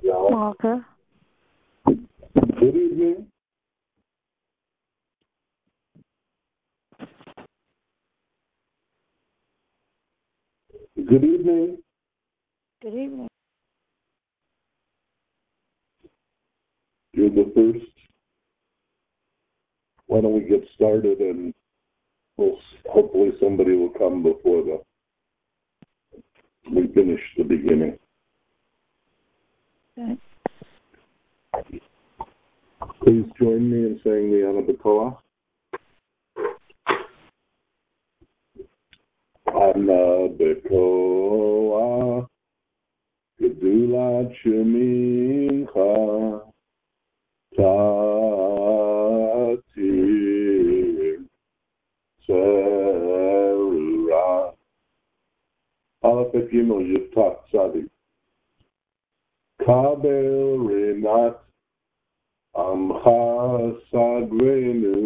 Malka. Good evening. Good evening. Good evening. You're the first. Why don't we get started, and hopefully somebody will come before we finish the beginning. Okay. Please join me in saying the Anabakoa. Anabakoa, Gedulat Shemincha, Tatir, Serura, Alapet Gimel Yiftat Sadi, Kabel Renat, Amcha Sadrenu,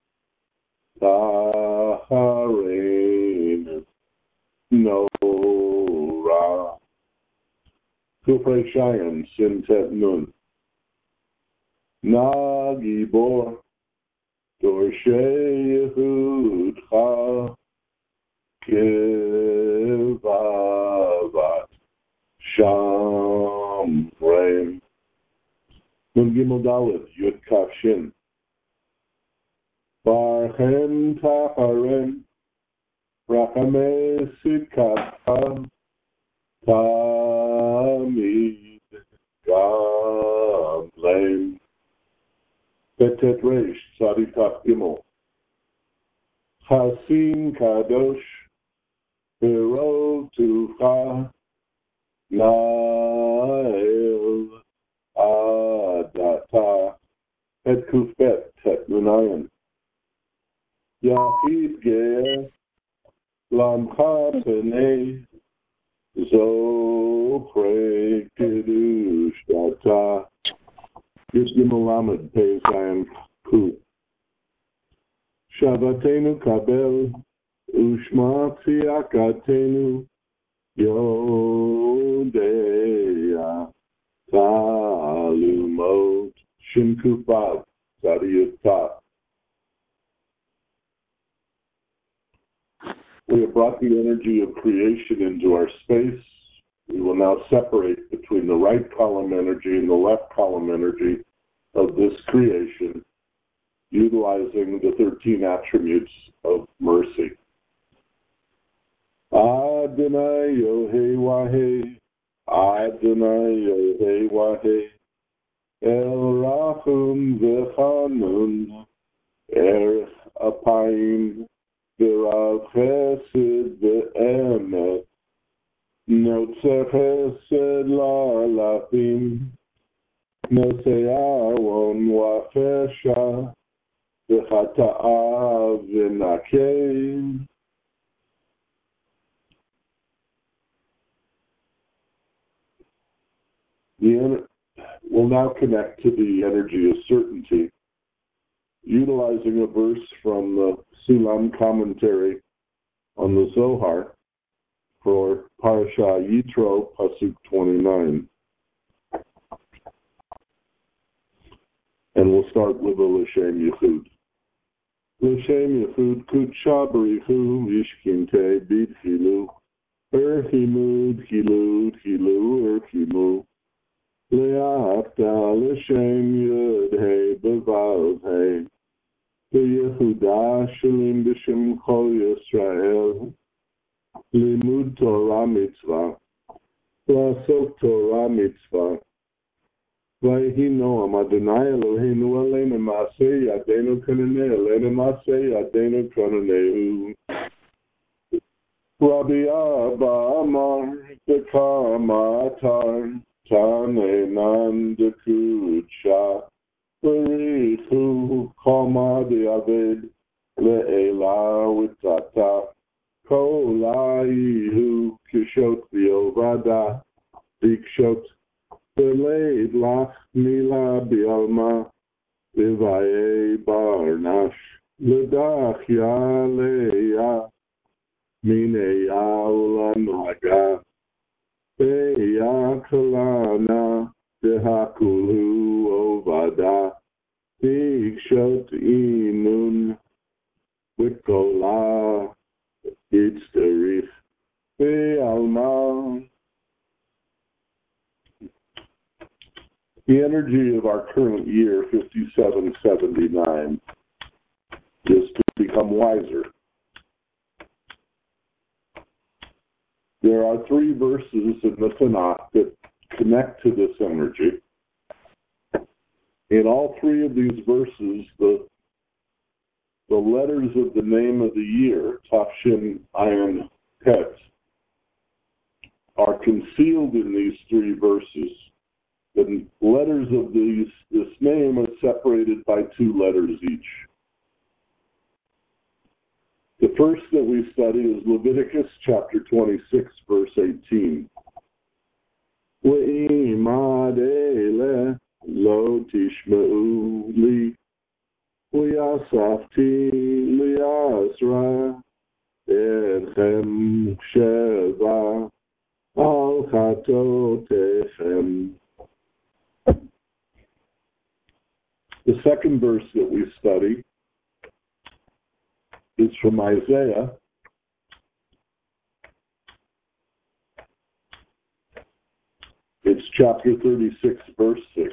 Taharenu, Nora, Kufrei Shayan, Sintet Nun, Nagibor, Dorshei Yehudcha, Kivavat, Shamreim, Nun Gimel Dalet, Yud Kaf Shin, Barchem Taharem, Rachame Sikata, Tamid Gamleim, Betet Reish, Tzadikat Gimel, Chasim Kadosh, Biro Tucha, Nael Adata, Et Kufbet, Tet Nunayan, Yahid Ger, Lamcha Penei, Zo Pre Kiddush Data, Yisgim Lamed Pei Zayin Ku, Shabbatenu Kabel, Ushma Tziakatenu, Yodeya, Talumot, Shin Kufav, Tzadiyut. We have brought the energy of creation into our space. We will now separate between the right column energy and the left column energy of this creation, utilizing the 13 attributes of mercy. Adonai Yohei Wahei, Adonai Yohei Wahei, El Rachum V'Chanun, Erech Apayim, V'Rav Chesed V'Emet, Notzer Chesed La'alafim, Notzer Aaron Wa'Chesha, V'Chata'ah V'Nakei. We'll now connect to the energy of certainty, utilizing a verse from the Sulam commentary on the Zohar for Parasha Yitro, Pasuk 29. And we'll start with the L'Shem Yichud. L'Shem Yichud Kutsha Barichu Vishkinte Bidchilu Erchimud Hilud Hilu Erchimu Le'afta L'Shem Yud Hei Bevav Hei Yehuda Shalim B'Shem Chol Yisrael Limud Torah Mitzvah La'asok Torah Mitzvah Vayhi Noam Adonai Eloheinu Aleinu Maseh Yadeinu Konanei Aleinu Maseh Yadeinu Konanei Rabbi Abba Amar Dekamatar Tanenan Dekucha Barichu Choma Diaved Le'ela Witzata Kolaihu Kishot V'Yovada Dikshot Beleid Lach Mila Bialma Levaye Barnash Ledach Yaleya Mineya Ulanaga Beya Kalana Shehakulu Ovada Bikshot Inun Wikola Itzterich Be'alma. The energy of our current year, 5779, is to become wiser. There are 3 verses in the Tanakh that connect to this energy. In all 3 of these verses, the letters of the name of the year, Tafshin Ayin Het, are concealed in these 3 verses. The letters of this name are separated by 2 letters each. The first that we study is Leviticus chapter 26, verse 18. Ve'imad ele lo tishma'u li, v'yasafti li'asra etchem sheva al chatotechem. The second verse that we study is from Isaiah. It's chapter 36, verse 6.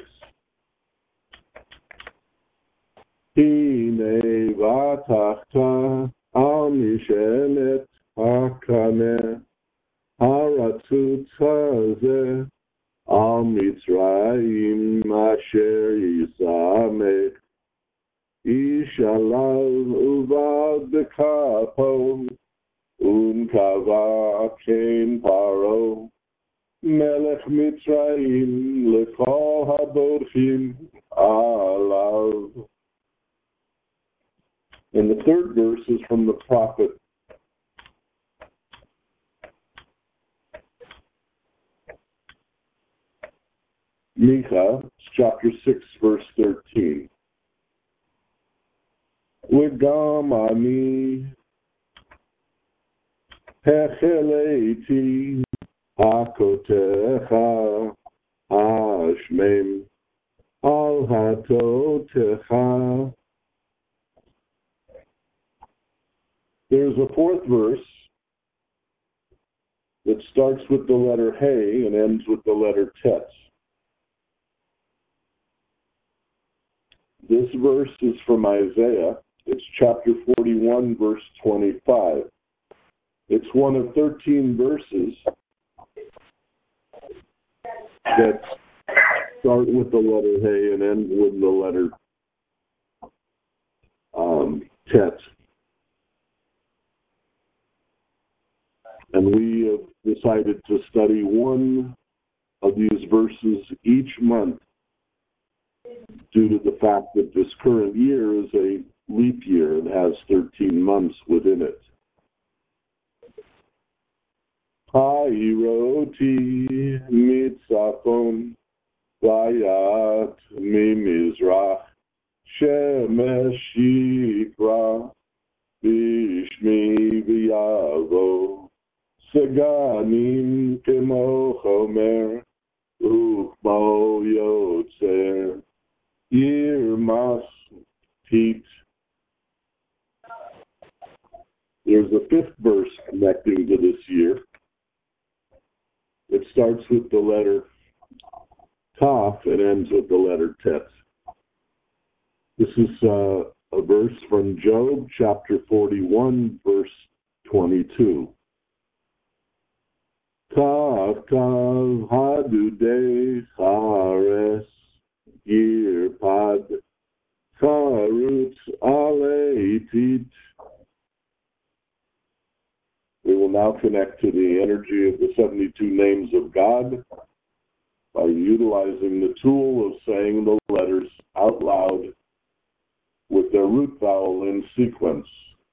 Hine vatachta al mishelet hakane haratzut hazeh al mitzrayim asher yisamech Ishalav uvad bekapo unkava ken paro melech mitzrayim lekol haborchim alav. And the third verse is from the prophet Micah, chapter 6, verse 13. Wegam ani hecheleiti hakotecha hashmem al hatotecha. There's a fourth verse that starts with the letter Hey and ends with the letter Tet. This verse is from Isaiah. It's chapter 41, verse 25. It's one of 13 verses that start with the letter Hey and end with the letter Tet. And we have decided to study one of these verses each month due to the fact that this current year is a leap year and has 13 months within it. Ha'iroti mitzafon vayat mimizrach shemesh yikra bishmi v'yavo seganim kemo chomer ukmo yotzer yirmas pit. There's a fifth verse connecting to this year. It starts with the letter Taf and ends with the letter Tet. This is a verse from Job, chapter 41, verse 22. Tav tav hadudei chares yirpad charutz aleitit. We will now connect to the energy of the 72 names of God by utilizing the tool of saying the letters out loud with their root vowel in sequence.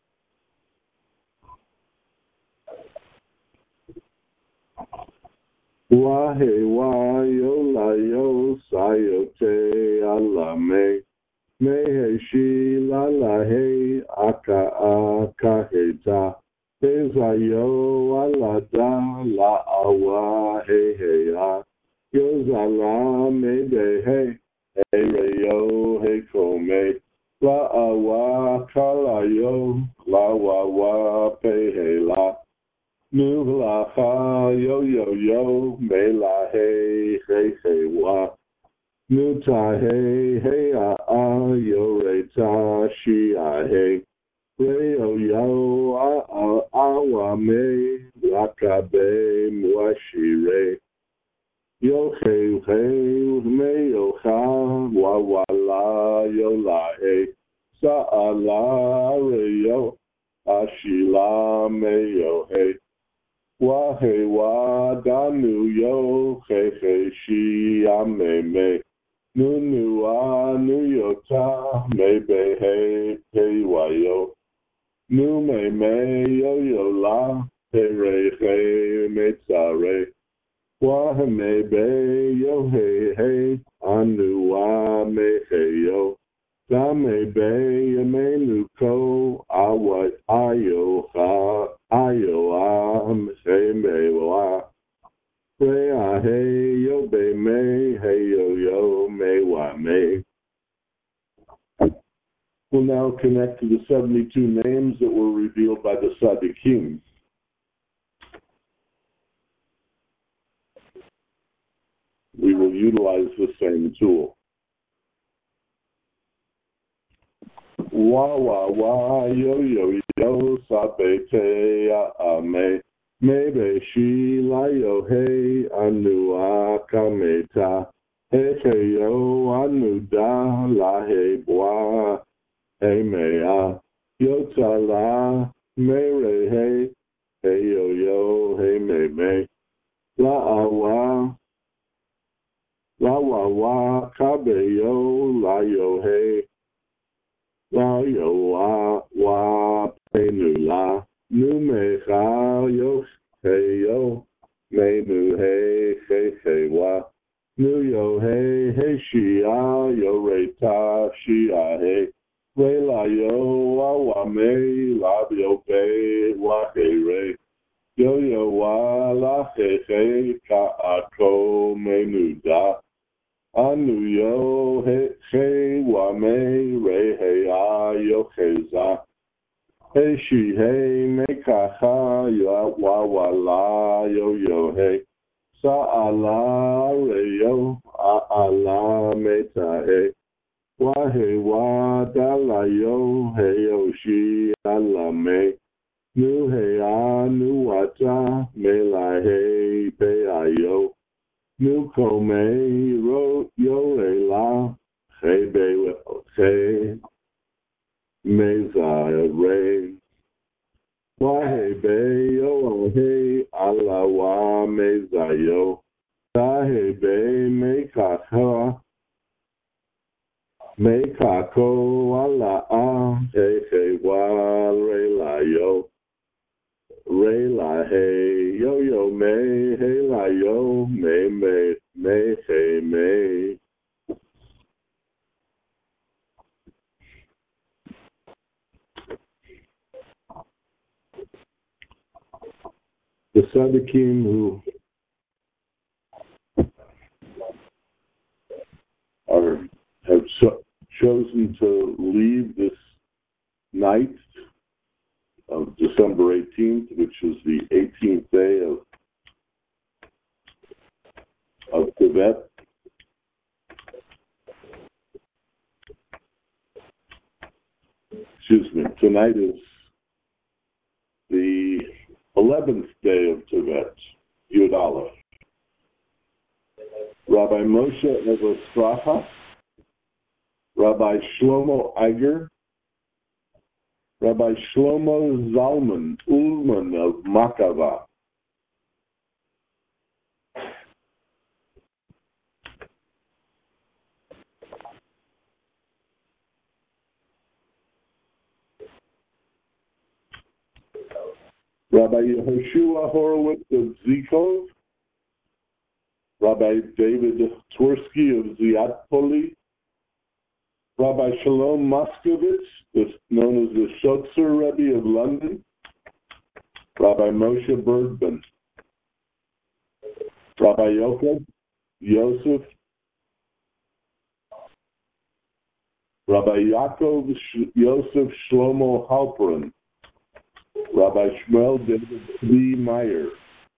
Wahe wa yo la yo sayote alame mehe shi la la he aka aka heta Ezayo alada la awa he he ya Yozala me de he. Hey reyo hey kome. La awa kala yo. La wa wa pe he la. Nu la ha yo yo yo. Me la hey hey hey wa. Nu ta hey hey yo re ta shi hey. Re yo yo wa me. La ka be mwa shi re. Yo hey hey me yo ha wa la yo la hey sa la re yo ashila me yo hey wa da nu yo hey hey shi me nu nu yo ta me be hey wa yo nu me yo la hey re me ta re Wahame be yo hey hey anu me hey yo Dame be me nuko awa ayo ha ayo hey me wa Re hey yo be me hey yo me wa me. We'll now connect to the 72 names that were revealed by the Tzaddikim. We will utilize the same tool. Wa, yo, sabe te ame. Mebe shi la yo he anu akameta. He yo anu da la he boa. He mea. Yo ta la me re he yo he me. La awa. La wa kabe yo la yo he la yo wa pe nu la nu me ha yo he yo me nu he wa nu yo he shi yo re ta shi he re la yo wa me la yo pe wa he re yo wa la he ka ako me nu da Anu yo he wa me re he yo za he shi he me ka ha yo wa la yo he sa ala re yo ala me ta he wa da la yo he yo shi ala me nu he nu wa ta me la he pe yo Nu kome ro yo re la he be he meza re wa he be yo he ala wa meza yo ta he be me ka ko ala he wa re la yo Re la hey yo me hey la yo me hey me. The Tzaddikim who have chosen to leave this night of December 18th, which is the 18th day of Tibet. Excuse me. Tonight is the 11th day of Tibet, Yud Aleph. Rabbi Moshe Evastraha, Rabbi Shlomo Eiger, Rabbi Shlomo Zalman Ullman of Makava, Rabbi Yehoshua Horowitz of Zikov, Rabbi David Twersky of Ziatpoli, Rabbi Shalom Moskovitz, known as the Shotzer Rebbe of London, Rabbi Moshe Bergman, Rabbi Yochel Yosef, Rabbi Yaakov Yosef Shlomo Halperin, Rabbi Shmuel David Lee Meyer.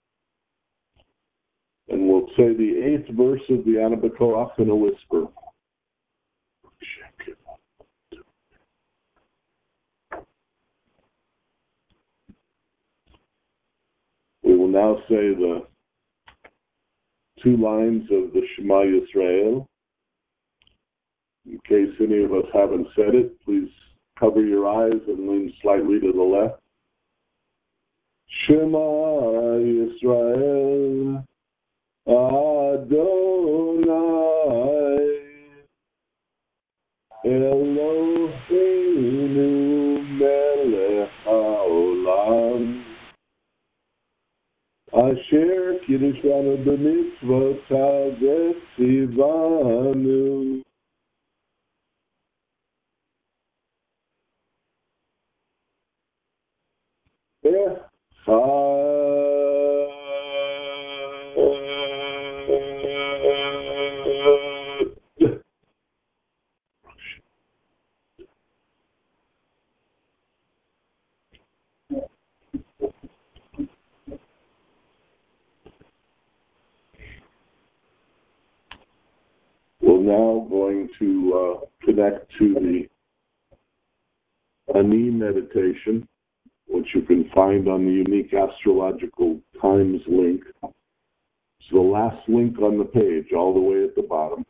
And we'll say the 8th verse of the Ana B'Koach in a whisper. We will now say the 2 lines of the Shema Yisrael. In case any of us haven't said it, please cover your eyes and lean slightly to the left. Shema Yisrael Adonai Eloheinu melech haolam Asher kiddushanu b'mitzvotav v'tzivanu. We're now going to connect to the Ani meditation, which you can find on the Unique Astrological Times link. It's the last link on the page, all the way at the bottom.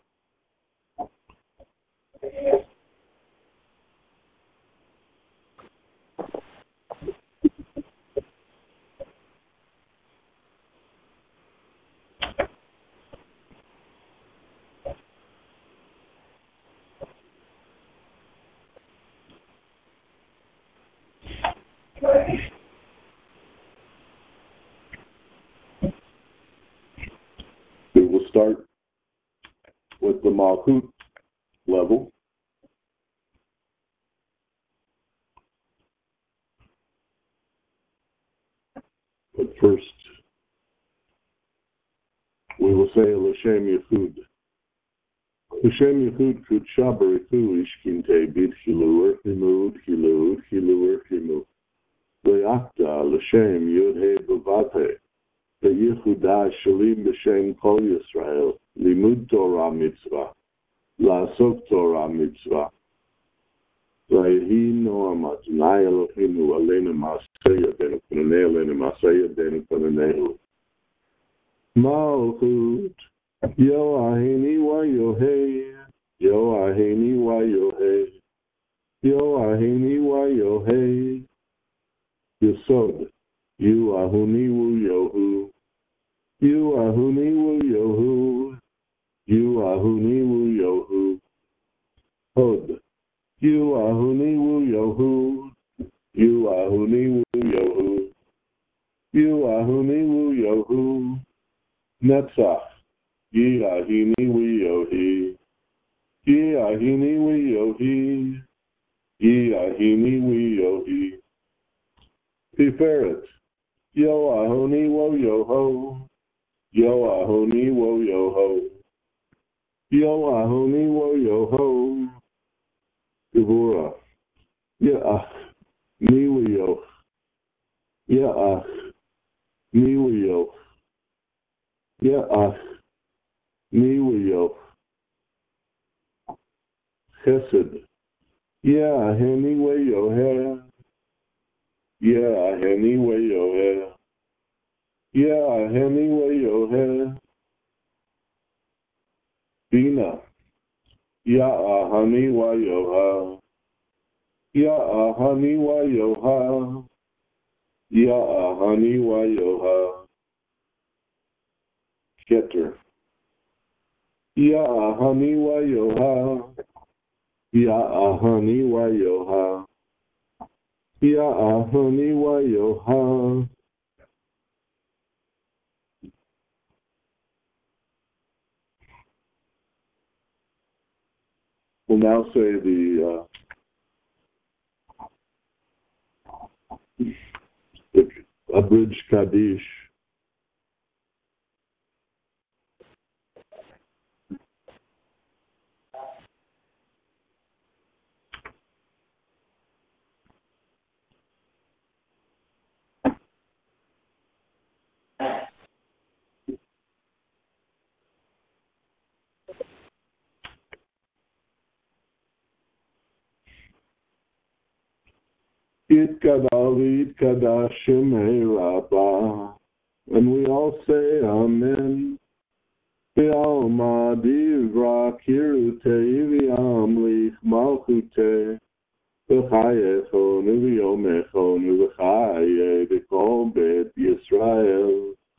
We will start with the Malchut level. But first, we will say L'Shem Yechud. L'Shem Yechud Kudsha B'Richu Ishkinte B'Tchilu Urchimu Utchilu Utchilu Urchimu Le'akta L'Shem Yud-He B'Vav-He Be'Yechuda Shalim B'Shem Kol Yisrael Limud Torah Mitzvah La'asok Torah Mitzvah V'Yehi Noam Adonai Eloheinu Aleinu Ma'aseh Yadenu P'nei Aleinu Ma'aseh Yadenu P'neihu Malchut Yoaheni wa Yohei Yoaheni wa Yohei Yoaheni wa Yohei Yesod Yuahuni wu Yohu Yuahuni wu Yohu Yuahuni wu Yohu Hod Yuahuni wu Yohu Yuahuni wu Yohu Yuahuni wu Yohu Netzach Yeahini wu Yohi Yeahini wu Yohi Yeahini wu Yohi Tiferet Yoahoni wo Yoho Yoahoni wo Yoho Yoahoni wo Yoho Gevura Yaach Ni wu Yoch Yaach Ni wu Yoch Yaach Ni wu Yoch Chesed Yeaheni wo Yoher Yeaheni wo Yoher Yeaheni wo Yoher Bina Yaahani wa Yoha Yaahani wa Yoha Yaahani wa Yoha Keter Yaahani wa Yoha Yaahani wa Yoha Yaahani wa Yoha We'll now say the abridged Kaddish. Yitkadal Shemei Rabbah. And we all say Amen. V'alma divra kirutei v'amlich malchutei v'chayechonu v'yomechonu v'chaye v'kol bet Yisrael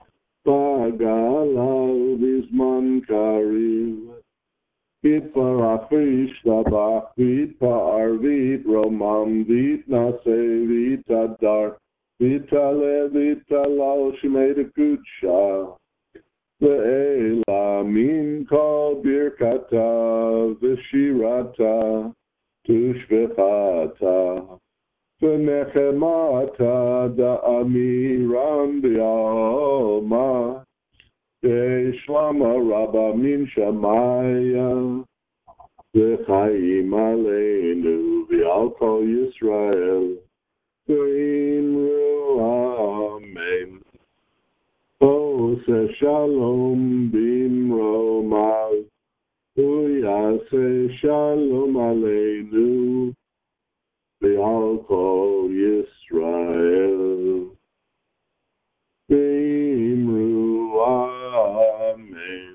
v'galal v'zman kariv v'itparach v'yishtabach v'itpa'ar v'yitromam v'yitnaseh v'yitadar v'yitaleh v'yitalal shemei dekudsha Ve'ela min kol birkata v'shirata tushvechata v'nechemata da'amiram b'alma ve'shlama rabba min shamaya v'chaim aleinu v'al kol Yisrael v'imru amen. Oh, say shalom bimromav, uyase shalom aleinu, v'al kol Yisrael, bimru amen.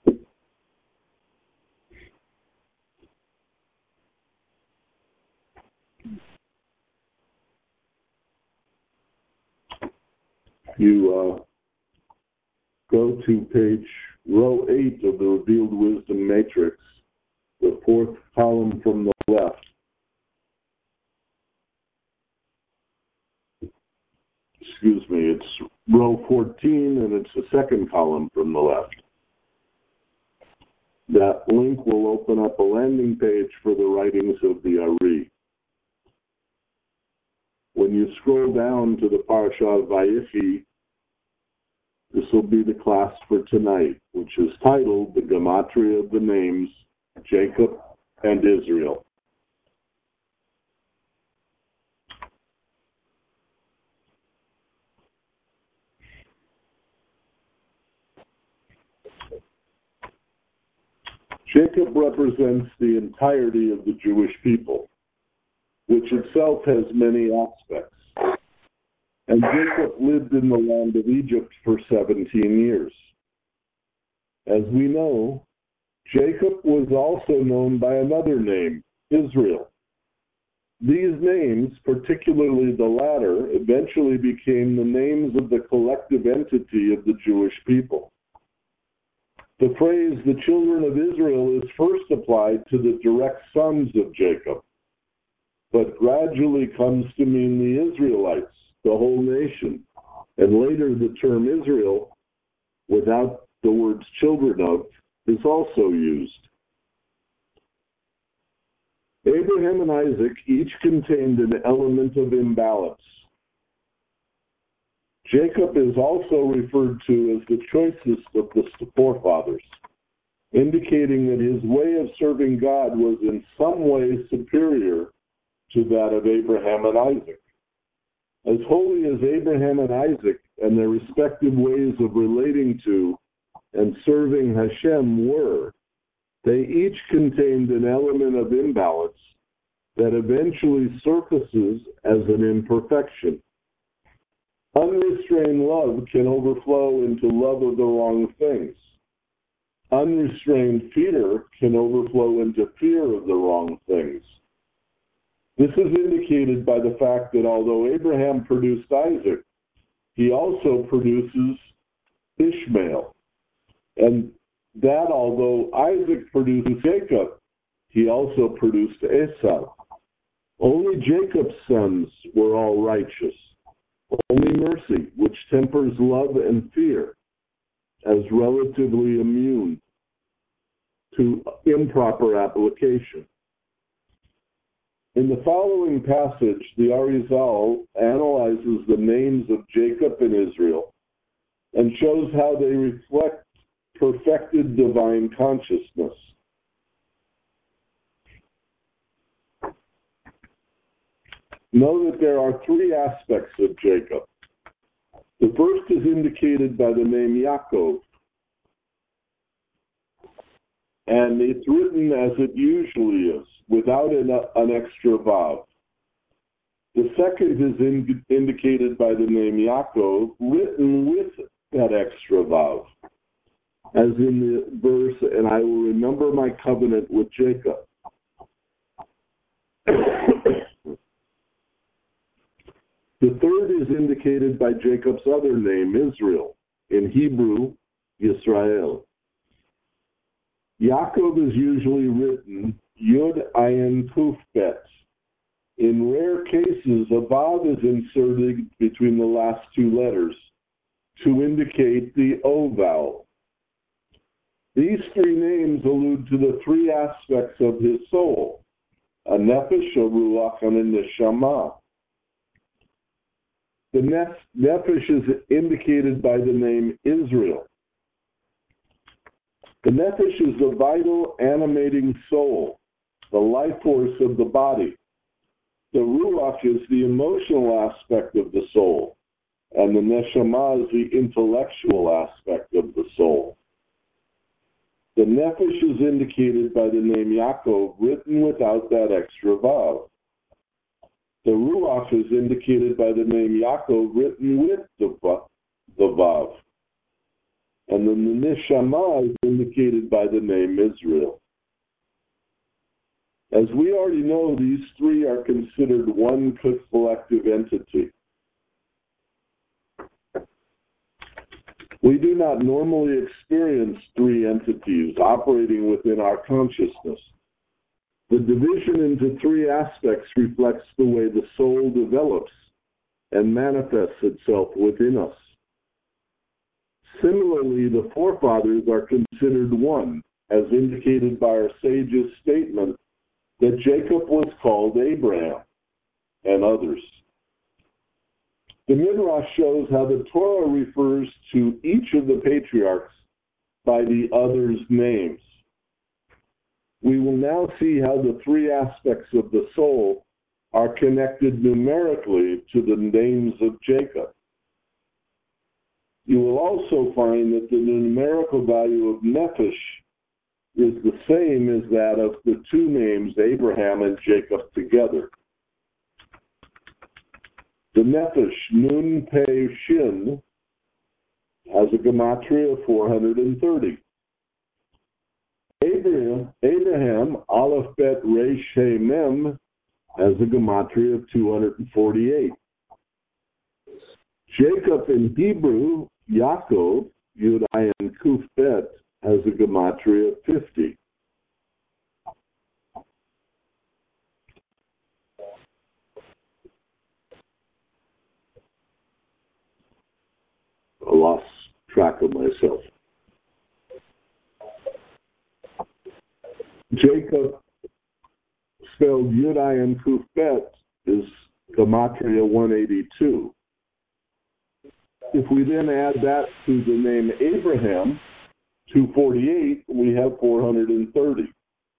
You go to row 8 of the Revealed Wisdom Matrix, the fourth column from the left. Excuse me, it's row 14 and it's the second column from the left. That link will open up a landing page for the writings of the Ari. When you scroll down to the Parashah of Vayechi, this will be the class for tonight, which is titled The Gematria of the Names Jacob and Israel. Jacob represents the entirety of the Jewish people, which itself has many aspects. And Jacob lived in the land of Egypt for 17 years. As we know, Jacob was also known by another name, Israel. These names, particularly the latter, eventually became the names of the collective entity of the Jewish people. The phrase, the children of Israel, is first applied to the direct sons of Jacob, but gradually comes to mean the Israelites, the whole nation, and later the term Israel, without the words children of, is also used. Abraham and Isaac each contained an element of imbalance. Jacob is also referred to as the choicest of the forefathers, indicating that his way of serving God was in some way superior to that of Abraham and Isaac. As holy as Abraham and Isaac and their respective ways of relating to and serving Hashem were, they each contained an element of imbalance that eventually surfaces as an imperfection. Unrestrained love can overflow into love of the wrong things. Unrestrained fear can overflow into fear of the wrong things. This is indicated by the fact that although Abraham produced Isaac, he also produces Ishmael. And that although Isaac produced Jacob, he also produced Esau. Only Jacob's sons were all righteous. Only mercy, which tempers love and fear, as relatively immune to improper application. In the following passage, the Arizal analyzes the names of Jacob and Israel and shows how they reflect perfected divine consciousness. Know that there are three aspects of Jacob. The first is indicated by the name Yaakov, and it's written as it usually is, without an extra vav. The second is indicated by the name Yaakov, written with that extra vav, as in the verse, and I will remember my covenant with Jacob. The third is indicated by Jacob's other name, Israel, in Hebrew, Yisrael. Yaakov is usually written Yud Ayin Kuf Bet. In rare cases, a vav is inserted between the last two letters to indicate the O vowel. These three names allude to the three aspects of his soul, a nefesh, a ruach, and a neshama. The nefesh is indicated by the name Israel. The nefesh is the vital, animating soul, the life force of the body. The ruach is the emotional aspect of the soul, and the neshama is the intellectual aspect of the soul. The nefesh is indicated by the name Yaakov, written without that extra vav. The ruach is indicated by the name Yaakov, written with the vav. And then the neshama is indicated by the name Israel. As we already know, these three are considered one collective entity. We do not normally experience three entities operating within our consciousness. The division into three aspects reflects the way the soul develops and manifests itself within us. Similarly, the forefathers are considered one, as indicated by our sage's statement that Jacob was called Abraham and others. The Midrash shows how the Torah refers to each of the patriarchs by the others' names. We will now see how the three aspects of the soul are connected numerically to the names of Jacob. You will also find that the numerical value of Nefesh is the same as that of the two names Abraham and Jacob together. The Nefesh, Nun Pei Shin, has a gematria of 430. Abraham, Aleph Bet Resh He Mem, has a gematria of 248. Jacob in Hebrew, Yaakov, Yud Ayin Kuf Bet, has a gematria of 50. I lost track of myself. Jacob, spelled Yud Ayin Kuf Bet, is gematria 182. If we then add that to the name Abraham, 248, we have 430.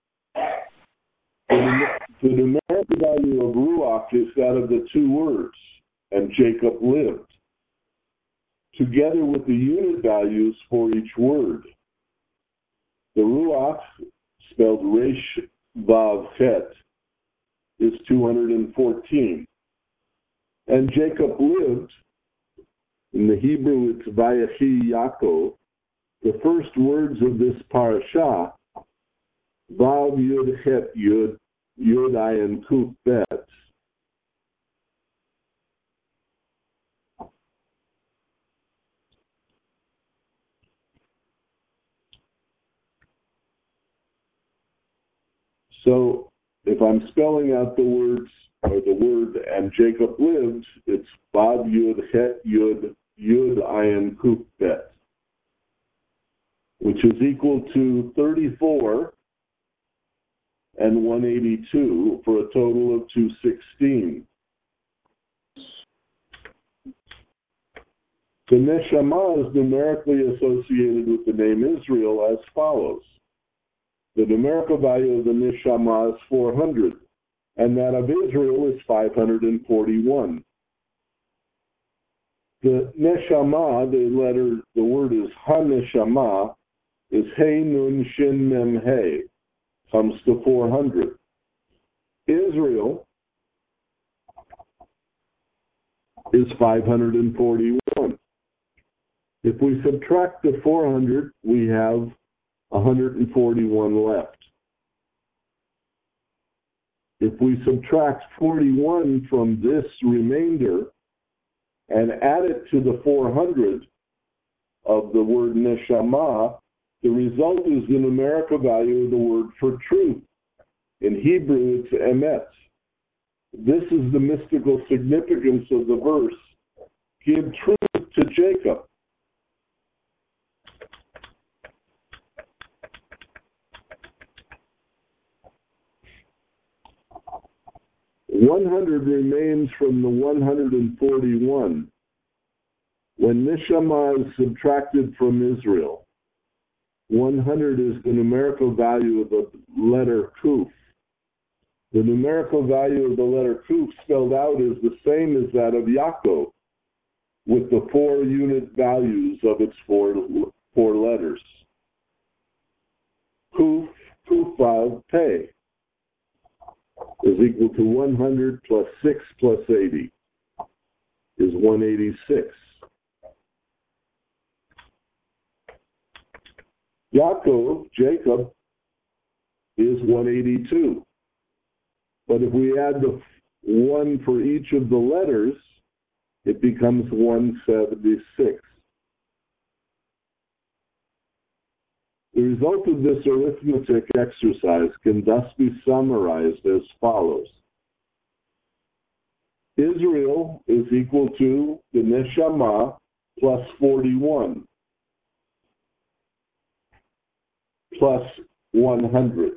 The numerical value of Ruach is that of the two words, and Jacob lived, together with the unit values for each word. The Ruach, spelled Resh Vav Het, is 214. And Jacob lived, in the Hebrew it's Vayechi Yaakov. The first words of this parasha, Vav Yud Het Yud, Yud Ayin Kuf Bet. So if I'm spelling out the words, or the word, and Jacob lived, it's Vav Yud Het Yud, Yud Ayin Kuf Bet, which is equal to 34 and 182 for a total of 216. The Neshama is numerically associated with the name Israel as follows. The numerical value of the Neshama is 400, and that of Israel is 541. The Neshama, the word is Ha-Neshama, is He Nun Shin Mem He, comes to 400. Israel is 541. If we subtract the 400, we have 141 left. If we subtract 41 from this remainder and add it to the 400 of the word neshama, the result is the numerical value of the word for truth. In Hebrew, it's emet. This is the mystical significance of the verse. Give truth to Jacob. $100 remains from the 141 when neshama is subtracted from Israel. 100 is the numerical value of the letter kuf. The numerical value of the letter kuf spelled out is the same as that of Yaakov, with the 4 unit values of its four letters. Kuf, Kufav, Pei is equal to 100 plus 6 plus 80 is 186. Yaakov, Jacob, is 182. But if we add the 1 for each of the letters, it becomes 176. The result of this arithmetic exercise can thus be summarized as follows. Israel is equal to the neshama plus 41 plus 100.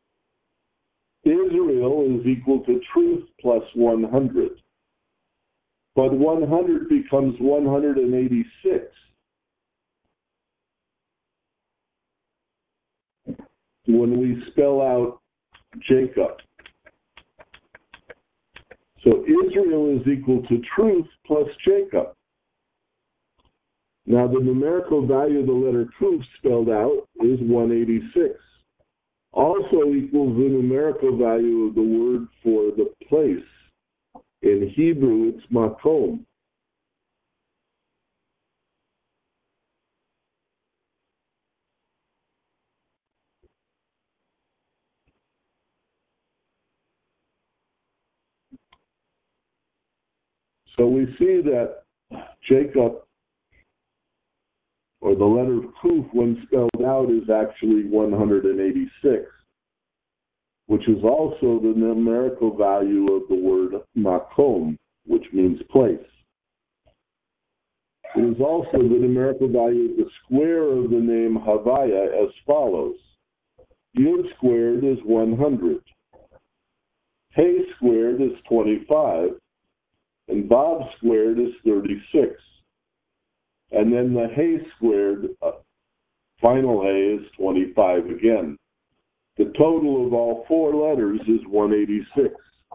Israel is equal to truth plus 100. But 100 becomes 186. When we spell out Jacob. So Israel is equal to truth plus Jacob. Now the numerical value of the letter Kuf spelled out is 186. Also equals the numerical value of the word for the place. In Hebrew, it's makom. So we see that Jacob, or the letter Kuf, when spelled out, is actually 186, which is also the numerical value of the word makom, which means place. It is also the numerical value of the square of the name Havaya as follows. Yud squared is 100. He squared is 25. And Bob squared is 36. And then the He squared, final He, is 25 again. The total of all 4 letters is 186.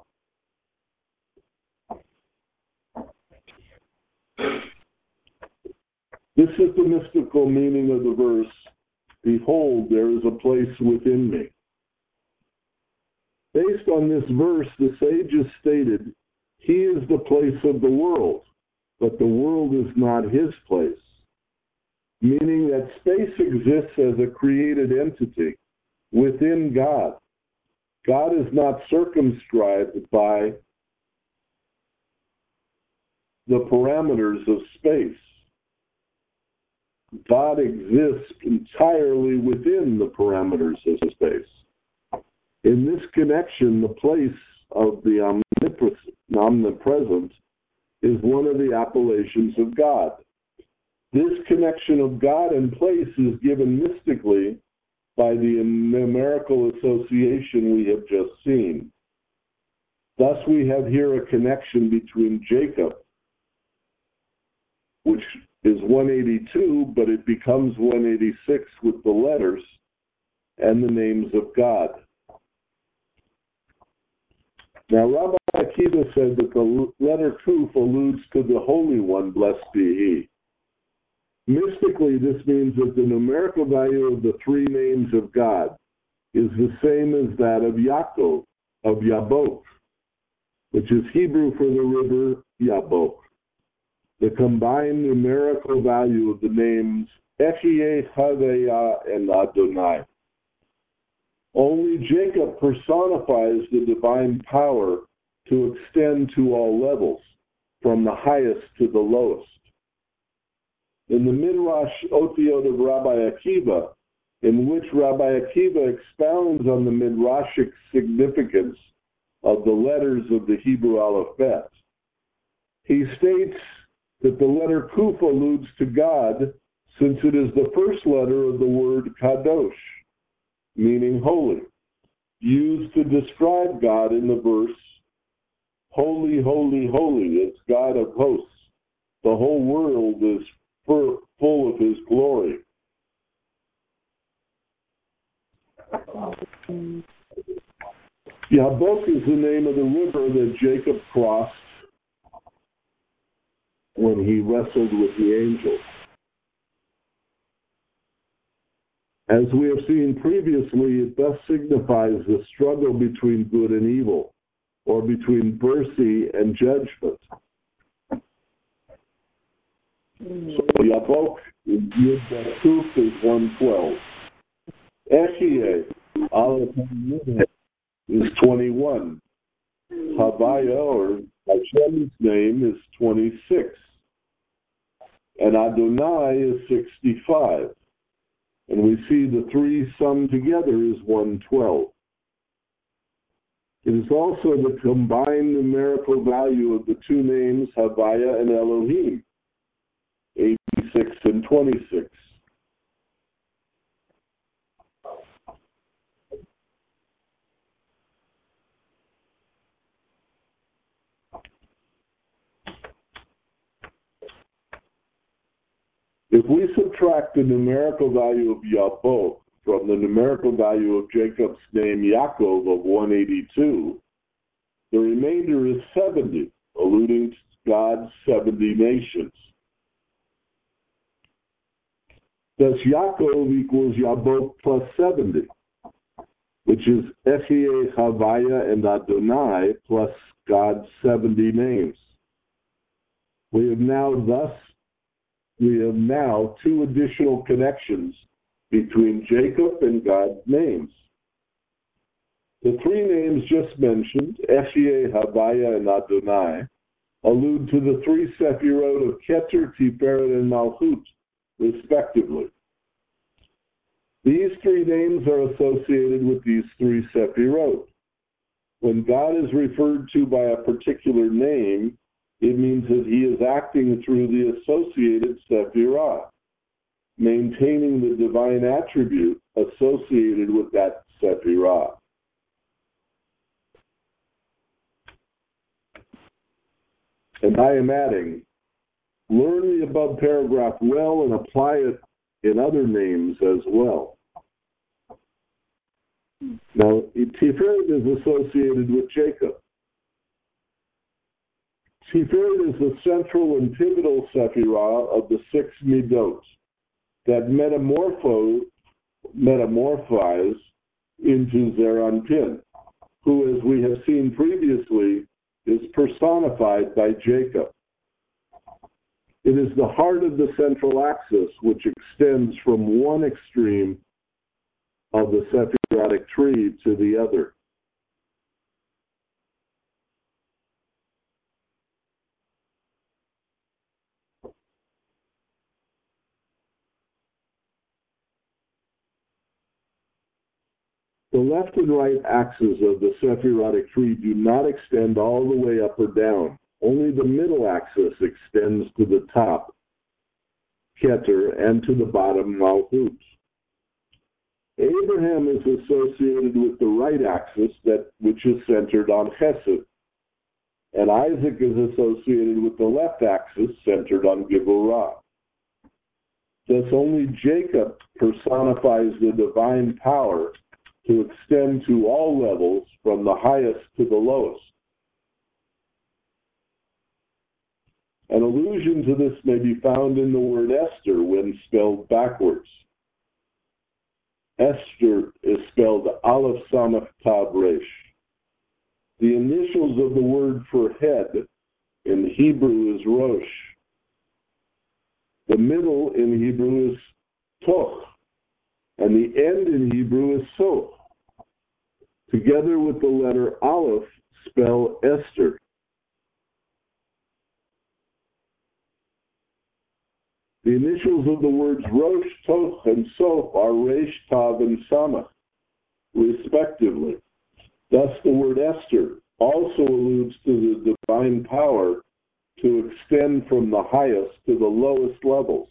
This is the mystical meaning of the verse, behold, there is a place within me. Based on this verse, the sages stated, he is the place of the world, but the world is not his place, meaning that space exists as a created entity within God. God is not circumscribed by the parameters of space. God exists entirely within the parameters of space. In this connection, the place of the omnipresent is one of the appellations of God. This connection of God and place is given mystically by the numerical association we have just seen. Thus we have here a connection between Jacob, which is 182, but it becomes 186 with the letters and the names of God. Now, Rabbi Akiva said that the letter Kuf alludes to the Holy One, blessed be He. Mystically, this means that the numerical value of the 3 names of God is the same as that of Yaakov, of Yabok, which is Hebrew for the river Yabok. the combined numerical value of the names Ehyeh, Havayah, and Adonai. Only Jacob personifies the divine power to extend to all levels, from the highest to the lowest. In the Midrash Otiot of Rabbi Akiva, in which Rabbi Akiva expounds on the Midrashic significance of the letters of the Hebrew alphabet, he states that the letter Kuf alludes to God, since it is the first letter of the word Kadosh, meaning holy, used to describe God in the verse, Holy, holy, holy is God of hosts. The whole world is full of his glory. Yabok is the name of the river that Jacob crossed when he wrestled with the angel. As we have seen previously, it thus signifies the struggle between good and evil, or between mercy and judgment. So Yabok in Yud Batuf is 112. Ehyeh, Aleph is 21. Havayah, or Hashem's name, is 26. And Adonai is 65. And we see the three summed together is 112. It is also the combined numerical value of the two names Havayah and Elohim, 86 and 26. If we subtract the numerical value of Yabok from the numerical value of Jacob's name Yaakov of 182, the remainder is 70, alluding to God's 70 nations. Thus Yaakov equals Yabok plus 70, which is Ehyeh, Havayah, and Adonai plus God's 70 names. We have now two additional connections between Jacob and God's names. The three names just mentioned, Ehyeh, Havayah, and Adonai, allude to the three Sephirot of Keter, Tiferet, and Malchut, respectively. These three names are associated with these three Sephirot. When God is referred to by a particular name, it means that he is acting through the associated Sephirah, maintaining the divine attribute associated with that Sephirah. And I am adding, learn the above paragraph well and apply it in other names as well. Now, Tiferet is associated with Jacob. Tiferet is the central and pivotal Sephirah of the six Midot that metamorphize into Zeir Anpin, who, as we have seen previously, is personified by Jacob. It is the heart of the central axis, which extends from one extreme of the Sephirotic tree to the other. The left and right axes of the Sephirotic tree do not extend all the way up or down. Only the middle axis extends to the top, Keter, and to the bottom, Malchut. Abraham is associated with the right axis, which is centered on Chesed, and Isaac is associated with the left axis, centered on Geburah. Thus, only Jacob personifies the divine power to extend to all levels, from the highest to the lowest. An allusion to this may be found in the word Esther when spelled backwards. Esther is spelled Aleph Samach Tav Resh. The initials of the word for head in Hebrew is Rosh, The middle in Hebrew is toch, and the end in Hebrew is sof. Together with the letter aleph, spell Esther. The initials of the words Rosh, Toch, and Sof are Resh, Tav, and Samach, respectively. Thus, the word Esther also alludes to the divine power to extend from the highest to the lowest levels.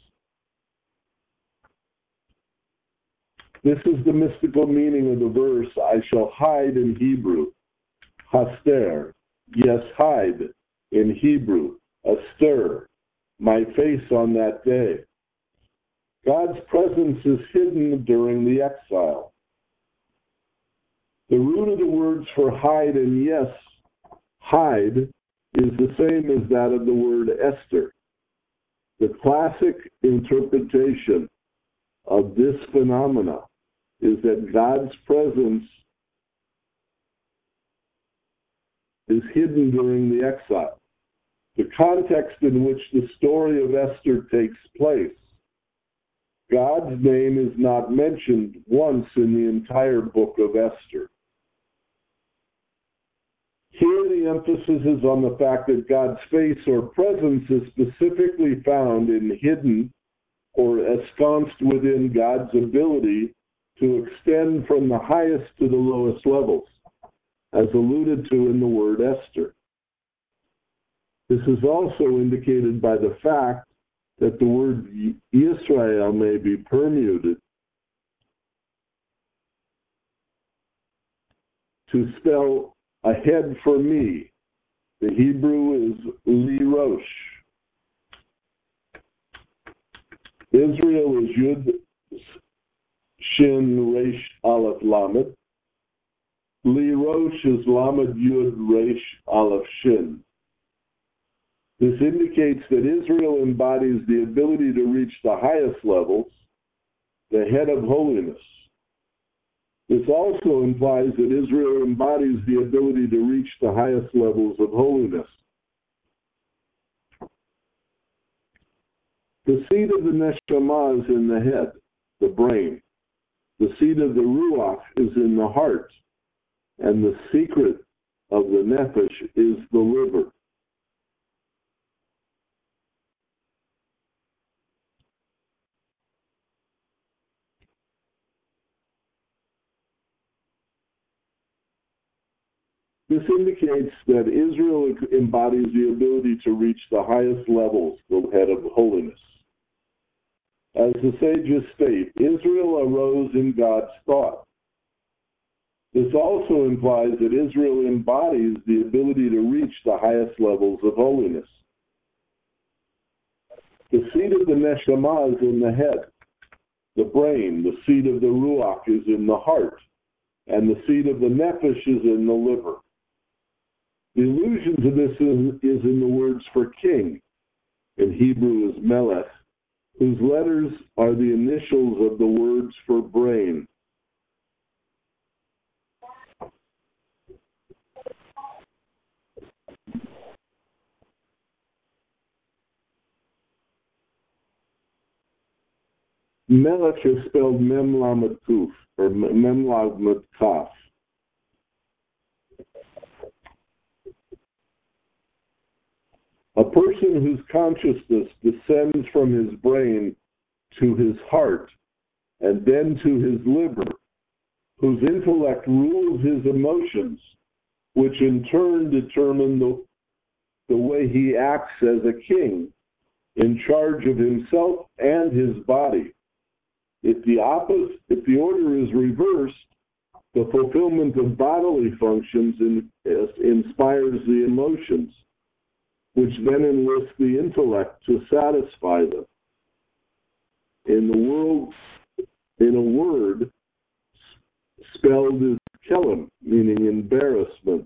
This is the mystical meaning of the verse, I shall hide in Hebrew, haster, yes, hide in Hebrew, astir, my face on that day. God's presence is hidden during the exile. The root of the words for hide and yes, hide, is the same as that of the word Esther. The classic interpretation of this phenomena is that God's presence is hidden during the exile. The context in which the story of Esther takes place, God's name is not mentioned once in the entire book of Esther. Here the emphasis is on the fact that God's face or presence is specifically found in hidden or ensconced within God's ability to extend from the highest to the lowest levels, as alluded to in the word Esther. This is also indicated by the fact that the word Israel may be permuted to spell ahead for me. The Hebrew is Li Rosh. Israel is Yud Shin Resh Aleph Lamed. Li Rosh is Lamed Yud Resh Aleph Shin. This indicates that Israel embodies the ability to reach the highest levels, the head of holiness. This also implies that Israel embodies the ability to reach the highest levels of holiness. The seat of the neshama is in the head, the brain. The seat of the ruach is in the heart, and the secret of the nefesh is the liver. This indicates that Israel embodies the ability to reach the highest levels, the head of holiness. As the sages state, Israel arose in God's thought. This also implies that Israel embodies the ability to reach the highest levels of holiness. The seat of the neshama is in the head, the brain. The seat of the ruach is in the heart, and the seat of the nefesh is in the liver. The allusion to this is in the words for king. In Hebrew is melech, whose letters are the initials of the words for brain. Melech is spelled mem lamed kuf, or mem lamed kaf. A person whose consciousness descends from his brain to his heart and then to his liver, whose intellect rules his emotions, which in turn determine the way he acts as a king, in charge of himself and his body. If the order is reversed, the fulfillment of bodily functions inspires the emotions, which then enlist the intellect to satisfy them. In a word spelled as kelem, meaning embarrassment.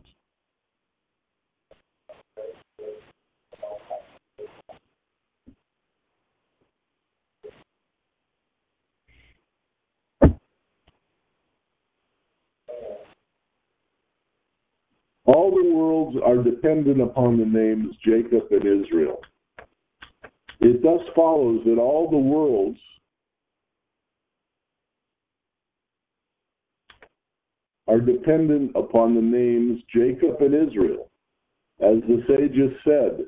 All the worlds are dependent upon the names Jacob and Israel. It thus follows that all the worlds are dependent upon the names Jacob and Israel. As the sages said,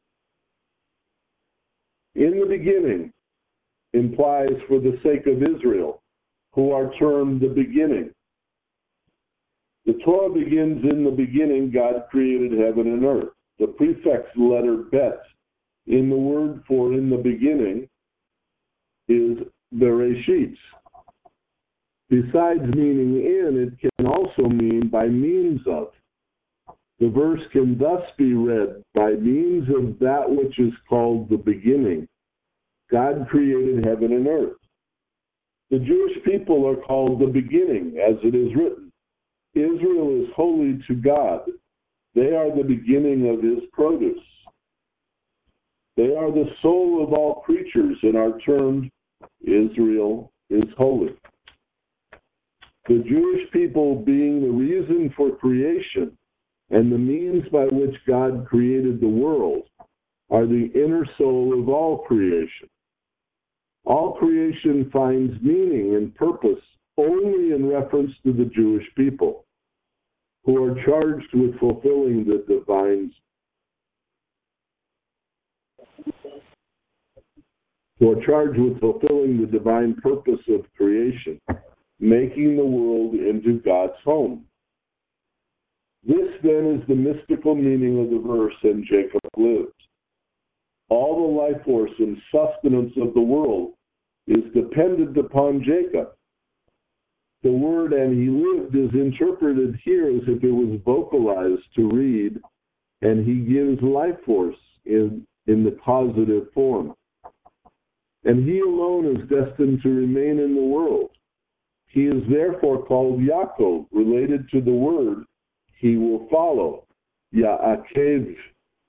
in the beginning implies for the sake of Israel, who are termed the beginning. The Torah begins in the beginning, God created heaven and earth. The prefix letter bet in the word for in the beginning is Bereshit. Besides meaning in, it can also mean by means of. The verse can thus be read by means of that which is called the beginning. God created heaven and earth. The Jewish people are called the beginning, as it is written. Israel is holy to God. They are the beginning of his produce. They are the soul of all creatures and are termed Israel is holy. The Jewish people being the reason for creation and the means by which God created the world are the inner soul of all creation. All creation finds meaning and purpose only in reference to the Jewish people, who are charged with fulfilling the divine purpose of creation, making the world into God's home. This then is the mystical meaning of the verse, and Jacob lived. All the life force and sustenance of the world is dependent upon Jacob. The word "and he lived" is interpreted here as if it was vocalized to read, and he gives life force in the causative form. And he alone is destined to remain in the world. He is therefore called Yaakov, related to the word he will follow, Ya'akev.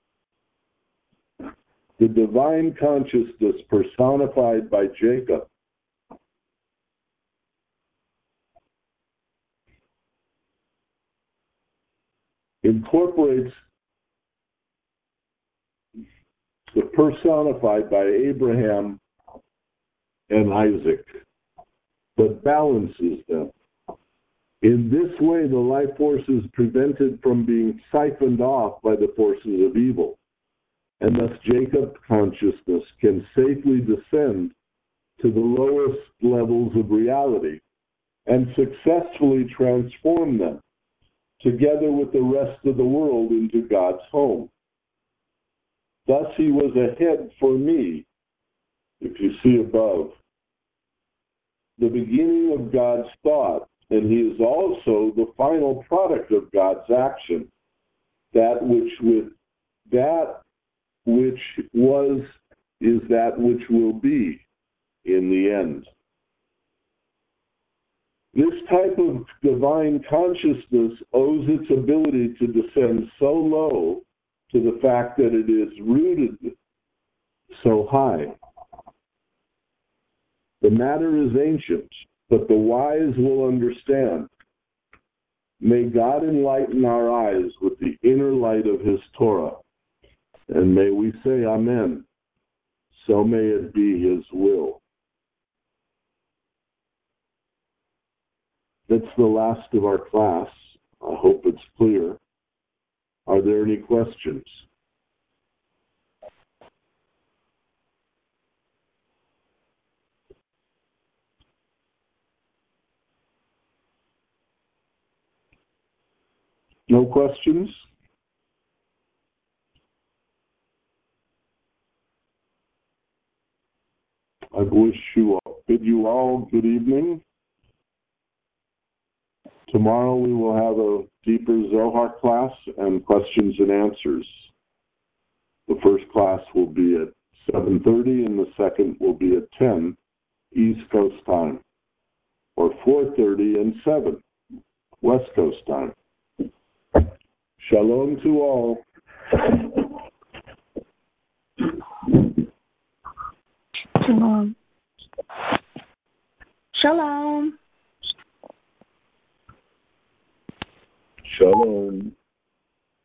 The divine consciousness personified by Jacob incorporates the personified by Abraham and Isaac, but balances them. In this way, the life force is prevented from being siphoned off by the forces of evil, and thus Jacob's consciousness can safely descend to the lowest levels of reality and successfully transform them, together with the rest of the world, into God's home. Thus he was a head for me, if you see above, the beginning of God's thought, and he is also the final product of God's action, that which was is that which will be in the end. This type of divine consciousness owes its ability to descend so low to the fact that it is rooted so high. The matter is ancient, but the wise will understand. May God enlighten our eyes with the inner light of his Torah, and may we say Amen. So may it be his will. That's the last of our class. I hope it's clear. Are there any questions? No questions? I bid you all good evening. Tomorrow we will have a deeper Zohar class and questions and answers. The first class will be at 7:30 and the second will be at 10 East Coast time, or 4:30 and 7 West Coast time. Shalom to all. Shalom. Shalom. Shalom.